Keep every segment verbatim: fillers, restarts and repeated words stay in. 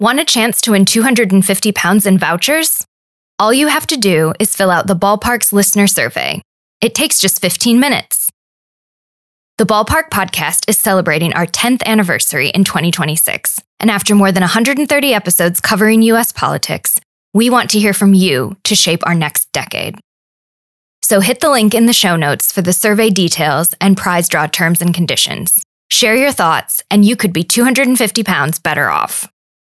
Want a chance to win two hundred fifty pounds in vouchers? All you have to do is fill out the Ballpark's listener survey. It takes just fifteen minutes. The Ballpark podcast is celebrating our tenth anniversary in twenty twenty-six, and after more than one hundred thirty episodes covering U S politics, we want to hear from you to shape our next decade. So hit the link in the show notes for the survey details and prize draw terms and conditions. Share your thoughts, and you could be two hundred fifty pounds better off.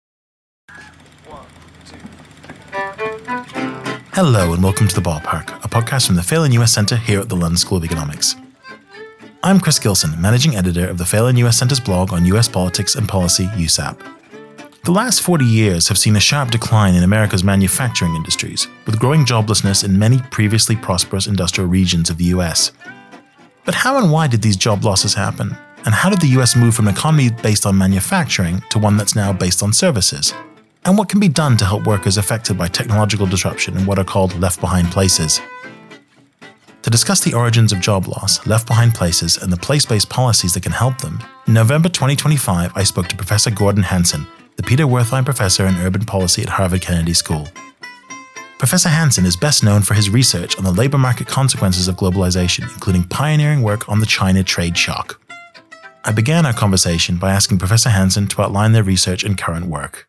Hello and welcome to The Ballpark, a podcast from the Phelan U S Centre here at the London School of Economics. I'm Chris Gilson, Managing Editor of the Phelan U S Centre's blog on U S politics and policy, U S A P. The last forty years have seen a sharp decline in America's manufacturing industries, with growing joblessness in many previously prosperous industrial regions of the U S. But how and why did these job losses happen? And how did the U S move from an economy based on manufacturing to one that's now based on services? And what can be done to help workers affected by technological disruption in what are called left-behind places? To discuss the origins of job loss, left-behind places, and the place-based policies that can help them, in November twenty twenty-five, I spoke to Professor Gordon Hanson, the Peter Wertheim Professor in Urban Policy at Harvard Kennedy School. Professor Hanson is best known for his research on the labor market consequences of globalization, including pioneering work on the China trade shock. I began our conversation by asking Professor Hanson to outline their research and current work.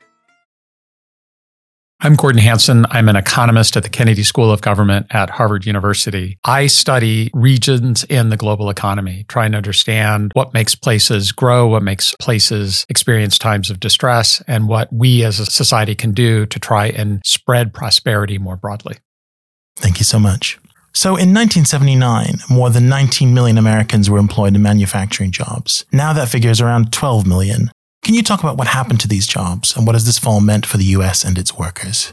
I'm Gordon Hanson. I'm an economist at the Kennedy School of Government at Harvard University. I study regions in the global economy, trying to understand what makes places grow, what makes places experience times of distress, and what we as a society can do to try and spread prosperity more broadly. Thank you so much. So in nineteen seventy-nine, more than nineteen million Americans were employed in manufacturing jobs. Now that figure is around twelve million. Can you talk about what happened to these jobs and what has this fall meant for the U S and its workers?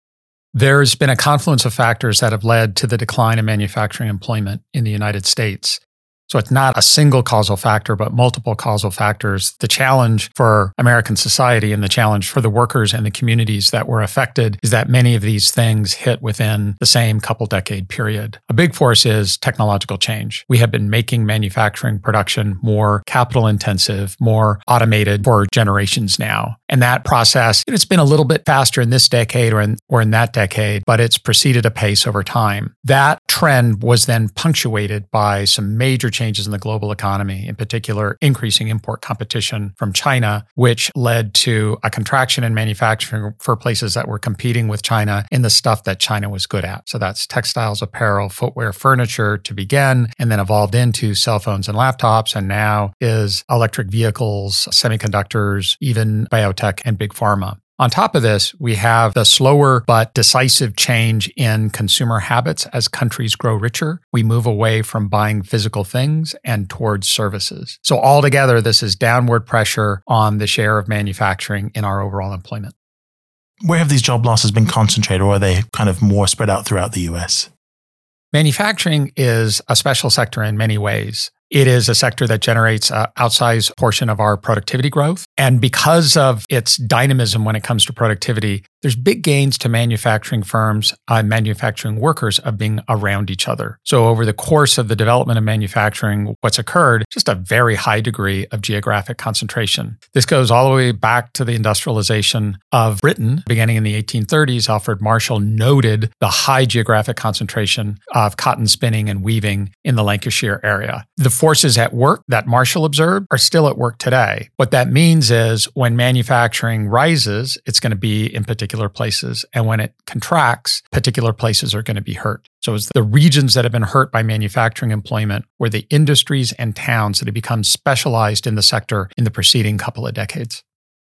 There's been a confluence of factors that have led to the decline in manufacturing employment in the United States. So it's not a single causal factor, but multiple causal factors. The challenge for American society and the challenge for the workers and the communities that were affected is that many of these things hit within the same couple decade period. A big force is technological change. We have been making manufacturing production more capital intensive, more automated for generations now. And that process, it's been a little bit faster in this decade or in, or in that decade, but it's proceeded apace over time. That trend was then punctuated by some major changes in the global economy, in particular, increasing import competition from China, which led to a contraction in manufacturing for places that were competing with China in the stuff that China was good at. So that's textiles, apparel, footwear, furniture to begin, and then evolved into cell phones and laptops, and now is electric vehicles, semiconductors, even biotech and big pharma. On top of this, we have the slower but decisive change in consumer habits as countries grow richer. We move away from buying physical things and towards services. So altogether, this is downward pressure on the share of manufacturing in our overall employment. Where have these job losses been concentrated, or are they kind of more spread out throughout the U S? Manufacturing is a special sector in many ways. It is a sector that generates an outsized portion of our productivity growth. And because of its dynamism when it comes to productivity, there's big gains to manufacturing firms and manufacturing workers of being around each other. So over the course of the development of manufacturing, what's occurred, just a very high degree of geographic concentration. This goes all the way back to the industrialization of Britain. Beginning in the eighteen thirties, Alfred Marshall noted the high geographic concentration of cotton spinning and weaving in the Lancashire area. The forces at work that Marshall observed are still at work today. What that means is when manufacturing rises, it's going to be in particular places. And when it contracts, particular places are going to be hurt. So it's the regions that have been hurt by manufacturing employment were the industries and towns that have become specialized in the sector in the preceding couple of decades.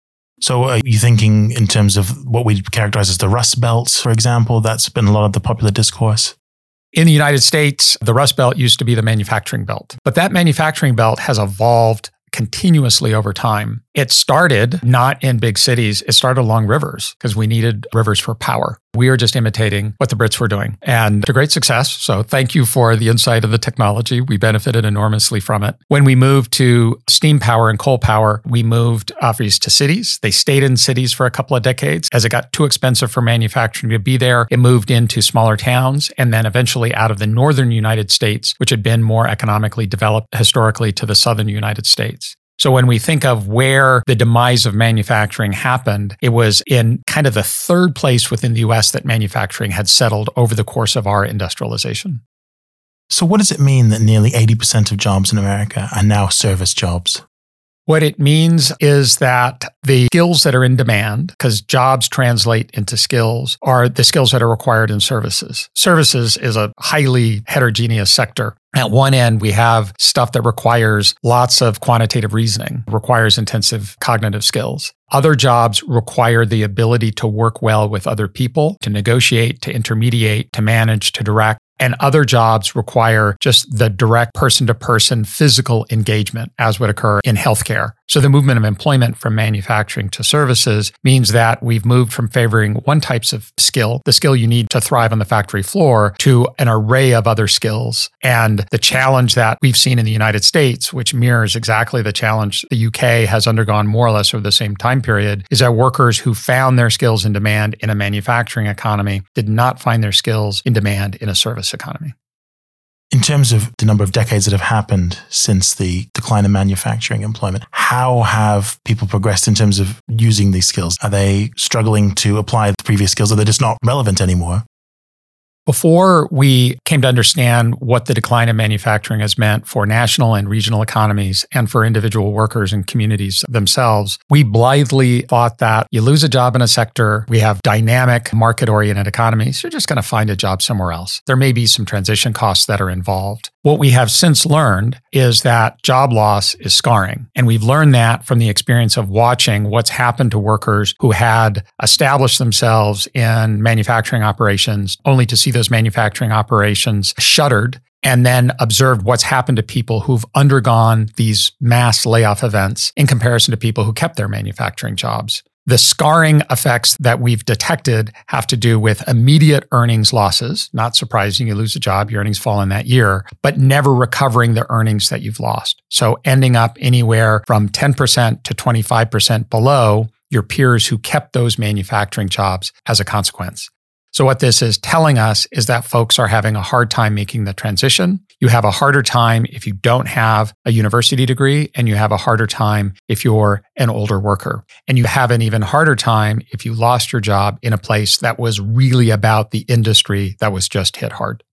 So are you thinking in terms of what we characterize as the Rust Belt, for example? That's been a lot of the popular discourse. In the United States, the Rust Belt used to be the manufacturing belt, but that manufacturing belt has evolved continuously over time. It started not in big cities. It started along rivers because we needed rivers for power. We are just imitating what the Brits were doing, and to great success. So thank you for the insight of the technology. We benefited enormously from it. When we moved to steam power and coal power, we moved offices to cities. They stayed in cities for a couple of decades. As it got too expensive for manufacturing to be there, it moved into smaller towns, and then eventually out of the northern United States, which had been more economically developed historically, to the southern United States. So when we think of where the demise of manufacturing happened, it was in kind of the third place within the U S that manufacturing had settled over the course of our industrialization. So what does it mean that nearly eighty percent of jobs in America are now service jobs? What it means is that the skills that are in demand, because jobs translate into skills, are the skills that are required in services. Services is a highly heterogeneous sector. At one end, we have stuff that requires lots of quantitative reasoning, requires intensive cognitive skills. Other jobs require the ability to work well with other people, to negotiate, to intermediate, to manage, to direct. And other jobs require just the direct person-to-person physical engagement, as would occur in healthcare. So the movement of employment from manufacturing to services means that we've moved from favoring one type of skill, the skill you need to thrive on the factory floor, to an array of other skills. And the challenge that we've seen in the United States, which mirrors exactly the challenge the U K has undergone more or less over the same time period, is that workers who found their skills in demand in a manufacturing economy did not find their skills in demand in a service economy. In terms of the number of decades that have happened since the decline in manufacturing employment, how have people progressed in terms of using these skills? Are they struggling to apply the previous skills? Are they just not relevant anymore? Before we came to understand what the decline in manufacturing has meant for national and regional economies and for individual workers and communities themselves, we blithely thought that you lose a job in a sector, we have dynamic market-oriented economies, you're just going to find a job somewhere else. There may be some transition costs that are involved. What we have since learned is that job loss is scarring. And we've learned that from the experience of watching what's happened to workers who had established themselves in manufacturing operations, only to see those manufacturing operations shuttered, and then observed what's happened to people who've undergone these mass layoff events in comparison to people who kept their manufacturing jobs. The scarring effects that we've detected have to do with immediate earnings losses. Not surprising, you lose a job, your earnings fall in that year, but never recovering the earnings that you've lost. So ending up anywhere from ten percent to twenty-five percent below your peers who kept those manufacturing jobs as a consequence. So what this is telling us is that folks are having a hard time making the transition. You have a harder time if you don't have a university degree, and you have a harder time if you're an older worker. And you have an even harder time if you lost your job in a place that was really about the industry that was just hit hard.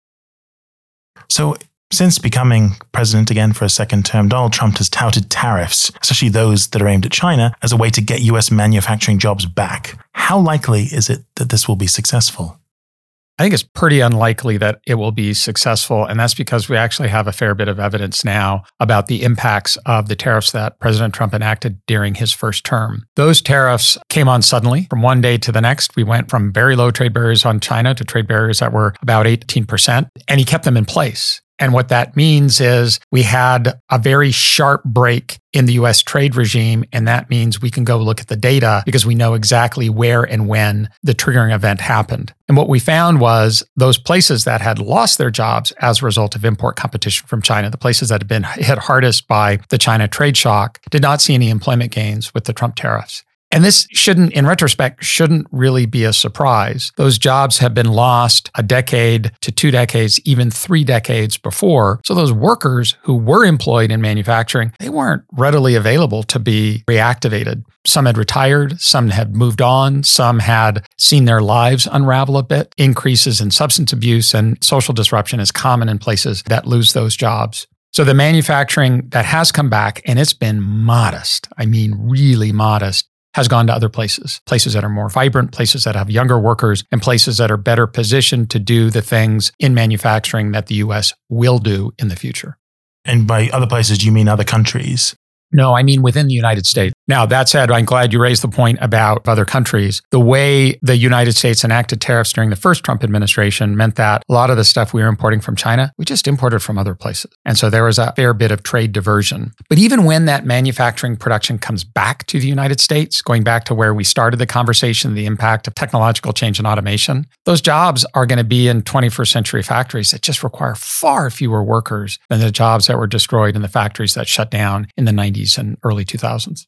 So since becoming president again for a second term, Donald Trump has touted tariffs, especially those that are aimed at China, as a way to get U S manufacturing jobs back. How likely is it that this will be successful? I think it's pretty unlikely that it will be successful. And that's because we actually have a fair bit of evidence now about the impacts of the tariffs that President Trump enacted during his first term. Those tariffs came on suddenly from one day to the next. We went from very low trade barriers on China to trade barriers that were about eighteen percent, and he kept them in place. And what that means is we had a very sharp break in the U S trade regime, and that means we can go look at the data because we know exactly where and when the triggering event happened. And what we found was those places that had lost their jobs as a result of import competition from China, the places that had been hit hardest by the China trade shock, did not see any employment gains with the Trump tariffs. And this shouldn't, in retrospect, shouldn't really be a surprise. Those jobs have been lost a decade to two decades, even three decades before. So those workers who were employed in manufacturing, they weren't readily available to be reactivated. Some had retired, some had moved on, some had seen their lives unravel a bit. Increases in substance abuse and social disruption is common in places that lose those jobs. So the manufacturing that has come back, and it's been modest, I mean really modest, has gone to other places, places that are more vibrant, places that have younger workers, and places that are better positioned to do the things in manufacturing that the U S will do in the future. And by other places, do you mean other countries? No, I mean within the United States. Now, that said, I'm glad you raised the point about other countries. The way the United States enacted tariffs during the first Trump administration meant that a lot of the stuff we were importing from China, we just imported from other places. And so there was a fair bit of trade diversion. But even when that manufacturing production comes back to the United States, going back to where we started the conversation, the impact of technological change and automation, those jobs are going to be in twenty-first century factories that just require far fewer workers than the jobs that were destroyed in the factories that shut down in the nineties and early two thousands.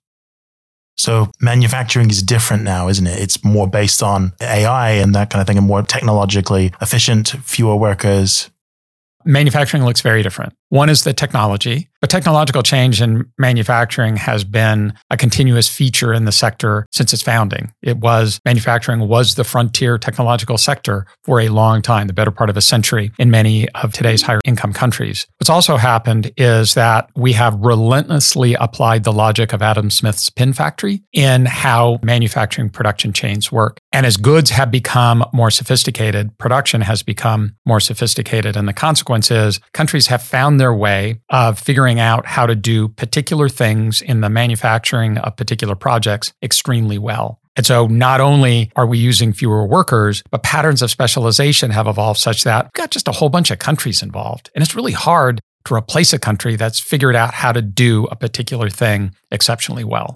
So manufacturing is different now, isn't it? It's more based on A I and that kind of thing, and more technologically efficient, fewer workers. Manufacturing looks very different. One is the technology. But technological change in manufacturing has been a continuous feature in the sector since its founding. It was, manufacturing was the frontier technological sector for a long time, the better part of a century in many of today's higher income countries. What's also happened is that we have relentlessly applied the logic of Adam Smith's pin factory in how manufacturing production chains work. And as goods have become more sophisticated, production has become more sophisticated. And the consequence is countries have found their way of figuring out how to do particular things in the manufacturing of particular projects extremely well. And so not only are we using fewer workers, but patterns of specialization have evolved such that we've got just a whole bunch of countries involved. And it's really hard to replace a country that's figured out how to do a particular thing exceptionally well.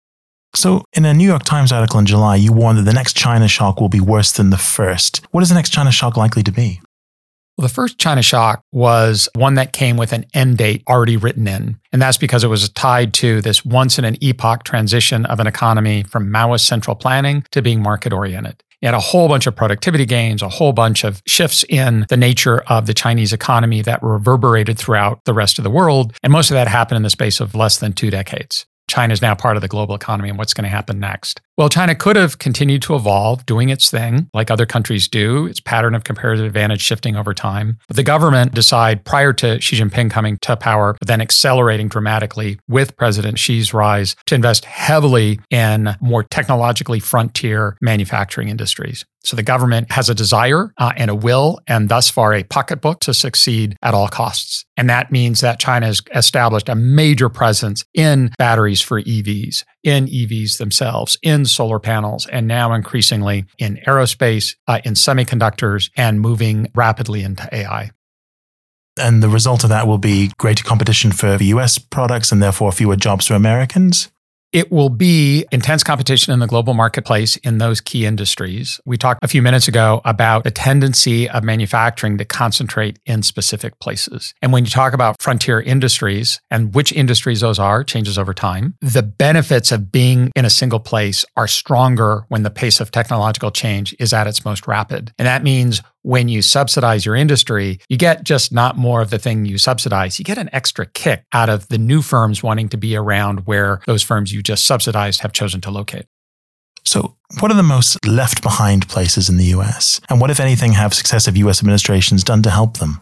So in a New York Times article in July, you warned that the next China shock will be worse than the first. What is the next China shock likely to be? Well, the first China shock was one that came with an end date already written in. And that's because it was tied to this once in an epoch transition of an economy from Maoist central planning to being market-oriented. You had a whole bunch of productivity gains, a whole bunch of shifts in the nature of the Chinese economy that reverberated throughout the rest of the world. And most of that happened in the space of less than two decades. China is now part of the global economy, and what's going to happen next? Well, China could have continued to evolve, doing its thing, like other countries do, its pattern of comparative advantage shifting over time. But the government decided prior to Xi Jinping coming to power, but then accelerating dramatically with President Xi's rise to invest heavily in more technologically frontier manufacturing industries. So the government has a desire uh, and a will, and thus far a pocketbook to succeed at all costs. And that means that China has established a major presence in batteries for E Vs, in E Vs themselves, in solar panels, and now increasingly in aerospace, uh, in semiconductors, and moving rapidly into A I. And the result of that will be greater competition for U S products and therefore fewer jobs for Americans? It will be intense competition in the global marketplace in those key industries. We talked a few minutes ago about the tendency of manufacturing to concentrate in specific places. And when you talk about frontier industries and which industries those are changes over time, the benefits of being in a single place are stronger when the pace of technological change is at its most rapid. And that means when you subsidize your industry, you get just not more of the thing you subsidize. You get an extra kick out of the new firms wanting to be around where those firms you just subsidized have chosen to locate. So what are the most left behind places in the U S? And what, if anything, have successive U S administrations done to help them?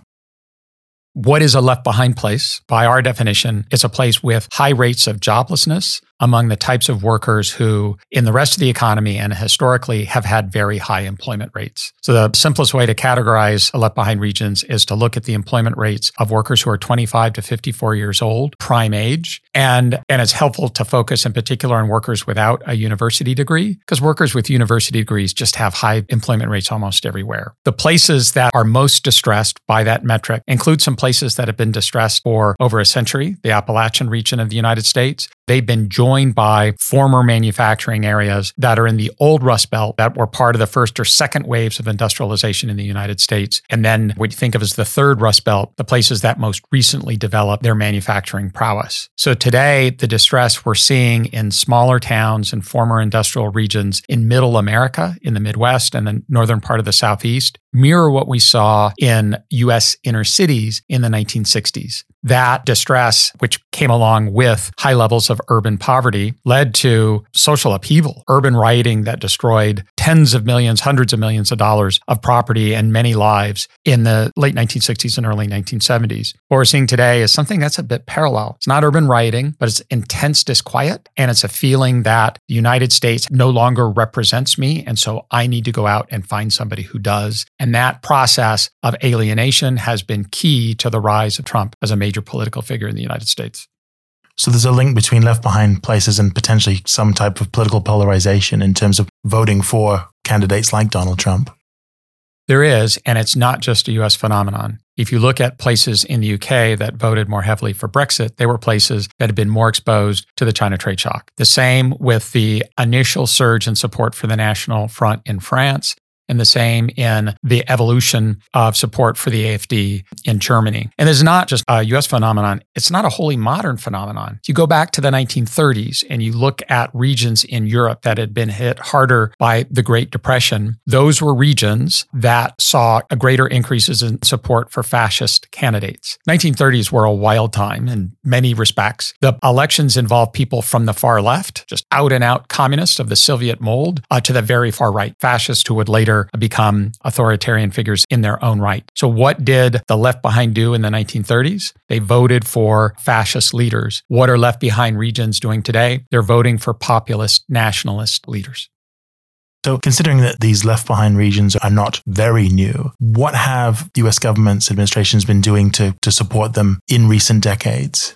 What is a left behind place? By our definition, it's a place with high rates of joblessness among the types of workers who, in the rest of the economy and historically, have had very high employment rates. So the simplest way to categorize left behind regions is to look at the employment rates of workers who are twenty-five to fifty-four years old, prime age. And, and it's helpful to focus in particular on workers without a university degree, because workers with university degrees just have high employment rates almost everywhere. The places that are most distressed by that metric include some places that have been distressed for over a century, the Appalachian region of the United States. They've been joined by former manufacturing areas that are in the old Rust Belt that were part of the first or second waves of industrialization in the United States. And then what you think of as the third Rust Belt, the places that most recently developed their manufacturing prowess. So today, the distress we're seeing in smaller towns and former industrial regions in middle America, in the Midwest and the northern part of the Southeast, mirror what we saw in U S inner cities in the nineteen sixties. That distress, which came along with high levels of urban poverty, led to social upheaval, urban rioting that destroyed tens of millions, hundreds of millions of dollars of property and many lives in the late nineteen sixties and early nineteen seventies. What we're seeing today is something that's a bit parallel. It's not urban rioting, but it's intense disquiet. And it's a feeling that the United States no longer represents me. And so I need to go out and find somebody who does. And that process of alienation has been key to the rise of Trump as a major political figure in the United States. So there's a link between left behind places and potentially some type of political polarization in terms of voting for candidates like Donald Trump. There is, and it's not just a U S phenomenon. If you look at places in the U K that voted more heavily for Brexit, they were places that had been more exposed to the China trade shock. The same with the initial surge in support for the National Front in France. and the same in the evolution of support for the A F D in Germany. And it's not just a U S phenomenon. It's not a wholly modern phenomenon. If you go back to the nineteen thirties and you look at regions in Europe that had been hit harder by the Great Depression, those were regions that saw a greater increases in support for fascist candidates. nineteen thirties were a wild time in many respects. The elections involved people from the far left, just out and out communists of the Soviet mold, uh, to the very far right, fascists who would later become authoritarian figures in their own right. So what did the Left Behind do in the nineteen thirties? They voted for fascist leaders. What are Left Behind regions doing today? They're voting for populist nationalist leaders. So considering that these left-behind regions are not very new, what have U S governments, administrations been doing to, to support them in recent decades?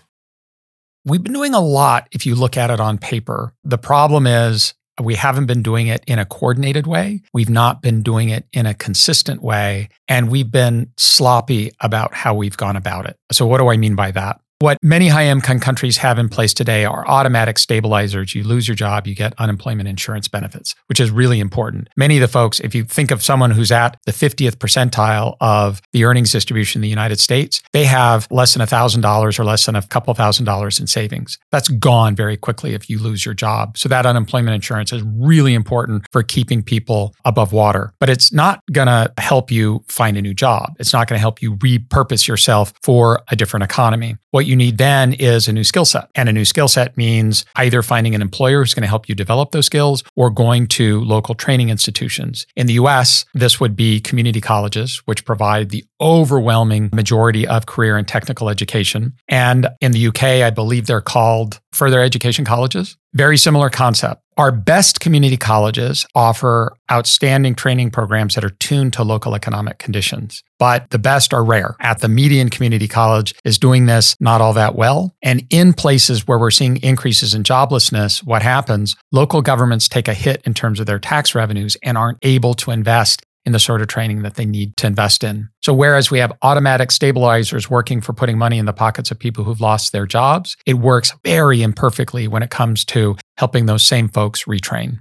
We've been doing a lot if you look at it on paper. The problem is we haven't been doing it in a coordinated way. We've not been doing it in a consistent way, and we've been sloppy about how we've gone about it. So what do I mean by that? What many high-income countries have in place today are automatic stabilizers. You lose your job, you get unemployment insurance benefits, which is really important. Many of the folks, if you think of someone who's at the fiftieth percentile of the earnings distribution in the United States, they have less than one thousand dollars or less than a couple thousand dollars in savings. That's gone very quickly if you lose your job. So that unemployment insurance is really important for keeping people above water. But it's not going to help you find a new job. It's not going to help you repurpose yourself for a different economy. What you need then is a new skill set. And a new skill set means either finding an employer who's going to help you develop those skills or going to local training institutions. In the U S, this would be community colleges, which provide the overwhelming majority of career and technical education. And in the U K, I believe they're called further education colleges. Very similar concept. Our best community colleges offer outstanding training programs that are tuned to local economic conditions, but the best are rare. At the median community college is doing this not all that well. And in places where we're seeing increases in joblessness, what happens? Local governments take a hit in terms of their tax revenues and aren't able to invest in the sort of training that they need to invest in. So whereas we have automatic stabilizers working for putting money in the pockets of people who've lost their jobs, it works very imperfectly when it comes to helping those same folks retrain.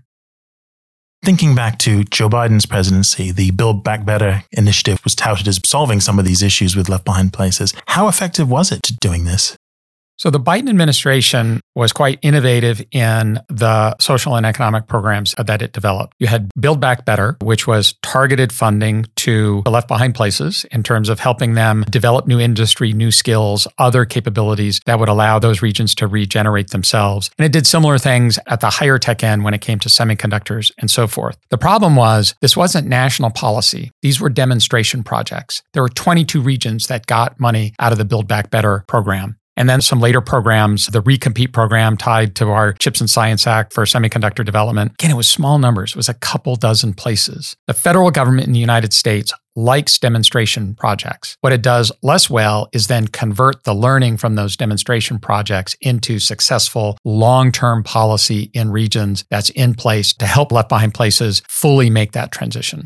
Thinking back to Joe Biden's presidency, the Build Back Better initiative was touted as solving some of these issues with left-behind places. How effective was it doing this? So the Biden administration was quite innovative in the social and economic programs that it developed. You had Build Back Better, which was targeted funding to the left behind places in terms of helping them develop new industry, new skills, other capabilities that would allow those regions to regenerate themselves. And it did similar things at the higher tech end when it came to semiconductors and so forth. The problem was this wasn't national policy. These were demonstration projects. There were twenty-two regions that got money out of the Build Back Better program. And then some later programs, the Recompete program tied to our Chips and Science Act for semiconductor development. Again, it was small numbers. It was a couple dozen places. The federal government in the United States likes demonstration projects. What it does less well is then convert the learning from those demonstration projects into successful long-term policy in regions that's in place to help left behind places fully make that transition.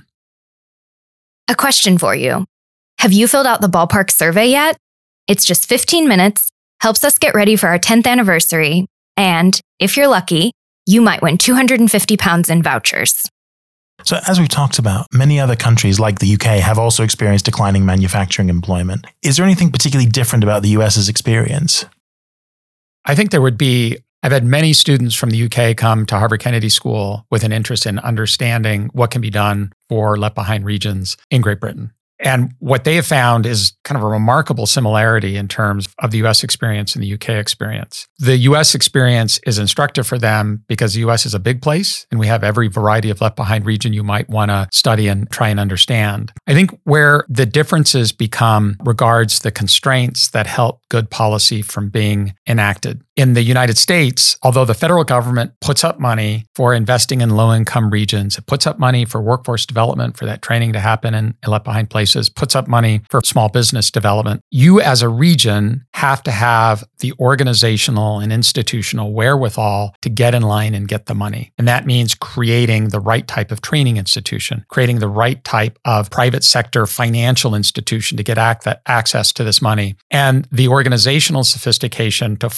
A question for you. Have you filled out the Ballpark survey yet? It's just fifteen minutes. Helps us get ready for our tenth anniversary, and if you're lucky, you might win two hundred fifty pounds in vouchers. So as we've talked about, many other countries like the U K have also experienced declining manufacturing employment. Is there anything particularly different about the US's experience? I think there would be. I've had many students from the U K come to Harvard Kennedy School with an interest in understanding what can be done for left behind regions in Great Britain. And what they have found is kind of a remarkable similarity in terms of the U S experience and the U K experience. The U S experience is instructive for them because the U S is a big place and we have every variety of left behind region you might want to study and try and understand. I think where the differences become regards the constraints that help good policy from being enacted. In the United States, although the federal government puts up money for investing in low-income regions, it puts up money for workforce development, for that training to happen in left behind places, puts up money for small business development, you as a region have to have the organizational and institutional wherewithal to get in line and get the money. And that means creating the right type of training institution, creating the right type of private sector financial institution to get ac- access to this money, and the organizational sophistication to form the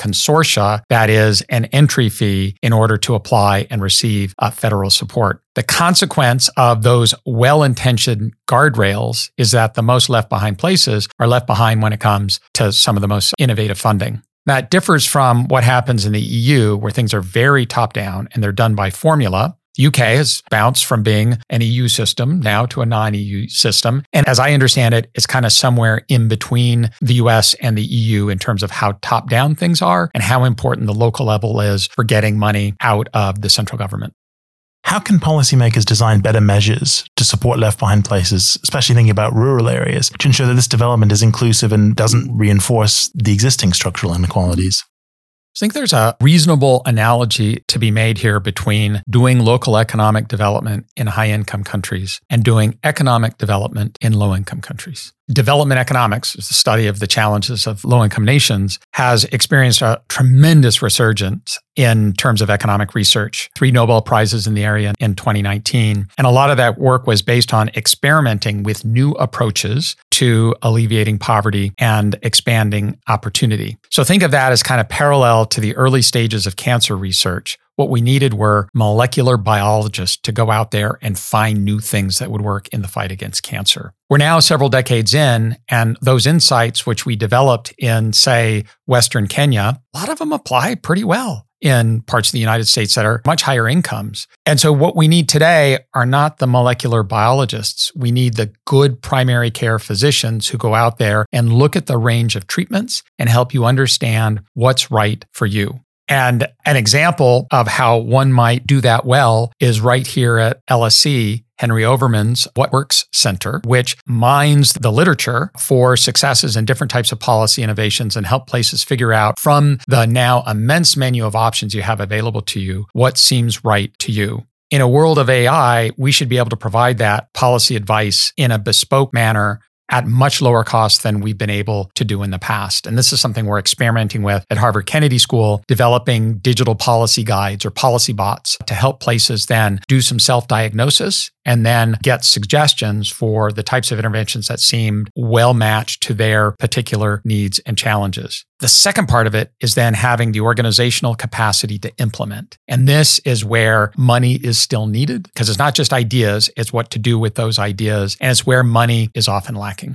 consortia that is an entry fee in order to apply and receive uh, federal support. The consequence of those well-intentioned guardrails is that the most left behind places are left behind when it comes to some of the most innovative funding. That differs from what happens in the E U, where things are very top-down and they're done by formula. The U K has bounced from being an E U system now to a non-E U system. And as I understand it, it's kind of somewhere in between the U S and the E U in terms of how top-down things are and how important the local level is for getting money out of the central government. How can policymakers design better measures to support left-behind places, especially thinking about rural areas, to ensure that this development is inclusive and doesn't reinforce the existing structural inequalities? I think there's a reasonable analogy to be made here between doing local economic development in high-income countries and doing economic development in low-income countries. Development economics, the study of the challenges of low-income nations, has experienced a tremendous resurgence in terms of economic research. Three Nobel Prizes in the area in twenty nineteen. And a lot of that work was based on experimenting with new approaches to alleviating poverty and expanding opportunity. So think of that as kind of parallel to the early stages of cancer research. What we needed were molecular biologists to go out there and find new things that would work in the fight against cancer. We're now several decades in, and those insights which we developed in, say, Western Kenya, a lot of them apply pretty well in parts of the United States that are much higher incomes. And so what we need today are not the molecular biologists. We need the good primary care physicians who go out there and look at the range of treatments and help you understand what's right for you. And an example of how one might do that well is right here at L S C, Henry Overman's What Works Center, which mines the literature for successes in different types of policy innovations and help places figure out from the now immense menu of options you have available to you, what seems right to you. In a world of A I, we should be able to provide that policy advice in a bespoke manner at much lower cost than we've been able to do in the past. And this is something we're experimenting with at Harvard Kennedy School, developing digital policy guides or policy bots to help places then do some self-diagnosis and then get suggestions for the types of interventions that seemed well matched to their particular needs and challenges. The second part of it is then having the organizational capacity to implement. And this is where money is still needed because it's not just ideas, it's what to do with those ideas. And it's where money is often lacking.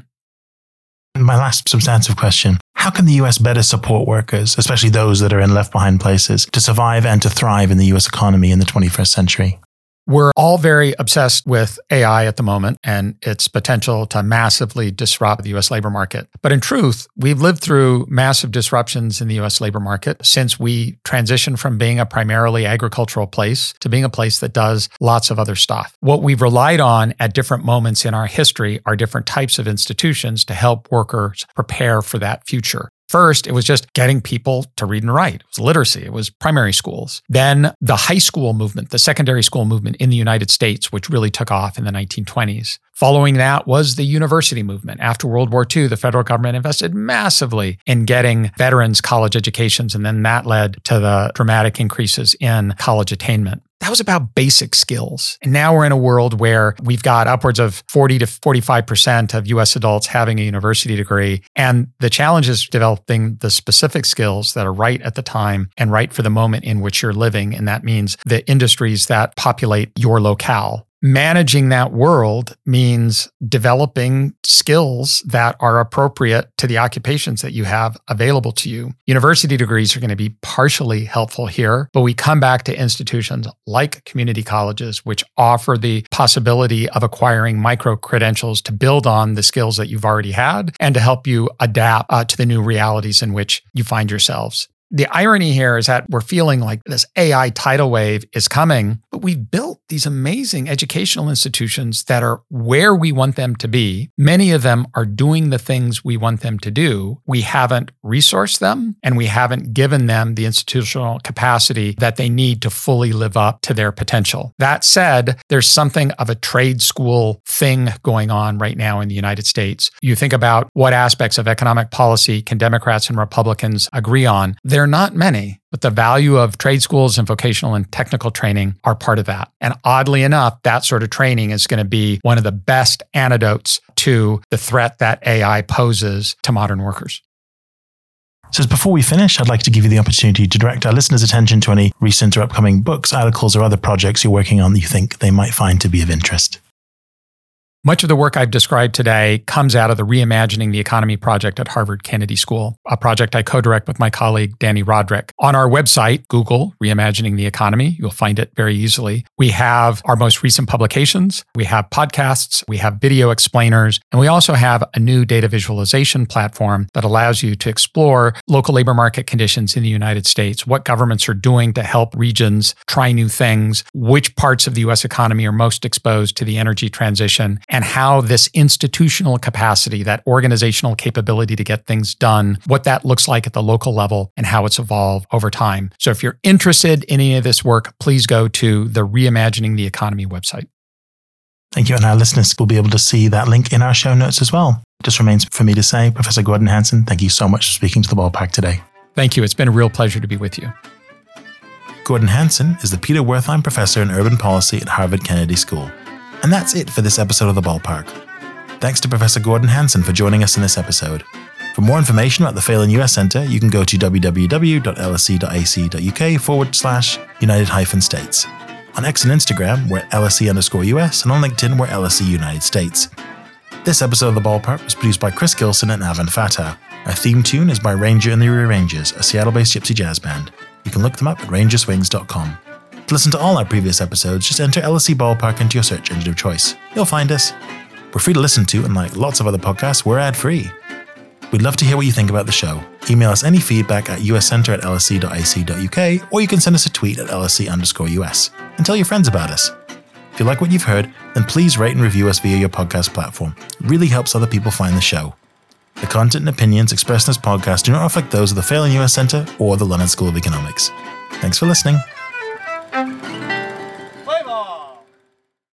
My last substantive question. How can the U S better support workers, especially those that are in left-behind places, to survive and to thrive in the U S economy in the twenty-first century? We're all very obsessed with A I at the moment and its potential to massively disrupt the U S labor market. But in truth, we've lived through massive disruptions in the U S labor market since we transitioned from being a primarily agricultural place to being a place that does lots of other stuff. What we've relied on at different moments in our history are different types of institutions to help workers prepare for that future. First, it was just getting people to read and write. It was literacy. It was primary schools. Then the high school movement, the secondary school movement in the United States, which really took off in the nineteen twenties. Following that was the university movement. After World War Two, the federal government invested massively in getting veterans college educations, and then that led to the dramatic increases in college attainment. That was about basic skills. And now we're in a world where we've got upwards of forty to forty-five percent of U S adults having a university degree. And the challenge is developing the specific skills that are right at the time and right for the moment in which you're living. And that means the industries that populate your locale. Managing that world means developing skills that are appropriate to the occupations that you have available to you. University degrees are going to be partially helpful here, but we come back to institutions like community colleges, which offer the possibility of acquiring micro-credentials to build on the skills that you've already had and to help you adapt uh, to the new realities in which you find yourselves. The irony here is that we're feeling like this A I tidal wave is coming, but we've built these amazing educational institutions that are where we want them to be. Many of them are doing the things we want them to do. We haven't resourced them, and we haven't given them the institutional capacity that they need to fully live up to their potential. That said, there's something of a trade school thing going on right now in the United States. You think about what aspects of economic policy can Democrats and Republicans agree on. There are not many, but the value of trade schools and vocational and technical training are part of that. And oddly enough, that sort of training is going to be one of the best antidotes to the threat that A I poses to modern workers. So before we finish, I'd like to give you the opportunity to direct our listeners' attention to any recent or upcoming books, articles, or other projects you're working on that you think they might find to be of interest. Much of the work I've described today comes out of the Reimagining the Economy project at Harvard Kennedy School, a project I co-direct with my colleague, Danny Roderick. On our website, Google Reimagining the Economy. You'll find it very easily. We have our most recent publications. We have podcasts. We have video explainers. And we also have a new data visualization platform that allows you to explore local labor market conditions in the United States, what governments are doing to help regions try new things, which parts of the U S economy are most exposed to the energy transition, and how this institutional capacity, that organizational capability to get things done, what that looks like at the local level and how it's evolved over time. So if you're interested in any of this work, please go to the Reimagining the Economy website. Thank you. And our listeners will be able to see that link in our show notes as well. It just remains for me to say, Professor Gordon Hanson, thank you so much for speaking to the Ballpark today. Thank you. It's been a real pleasure to be with you. Gordon Hanson is the Peter Wertheim Professor in Urban Policy at Harvard Kennedy School. And that's it for this episode of The Ballpark. Thanks to Professor Gordon Hanson for joining us in this episode. For more information about the Phelan U S Centre, you can go to www.lse.ac.uk forward slash United hyphen States. On X and Instagram, we're L S E underscore U S, and on LinkedIn, we're L S E United States. This episode of The Ballpark was produced by Chris Gilson and Avan Fatah. Our theme tune is by Ranger and the Rearrangers, a Seattle-based gypsy jazz band. You can look them up at ranger swings dot com. To listen to all our previous episodes, just enter L S E Ballpark into your search engine of choice. You'll find us. We're free to listen to, and like lots of other podcasts, we're ad-free. We'd love to hear what you think about the show. Email us any feedback at uscenter at lse.ac.uk, or you can send us a tweet at lse underscore US. And tell your friends about us. If you like what you've heard, then please rate and review us via your podcast platform. It really helps other people find the show. The content and opinions expressed in this podcast do not reflect those of the Phelan U S Centre or the London School of Economics. Thanks for listening.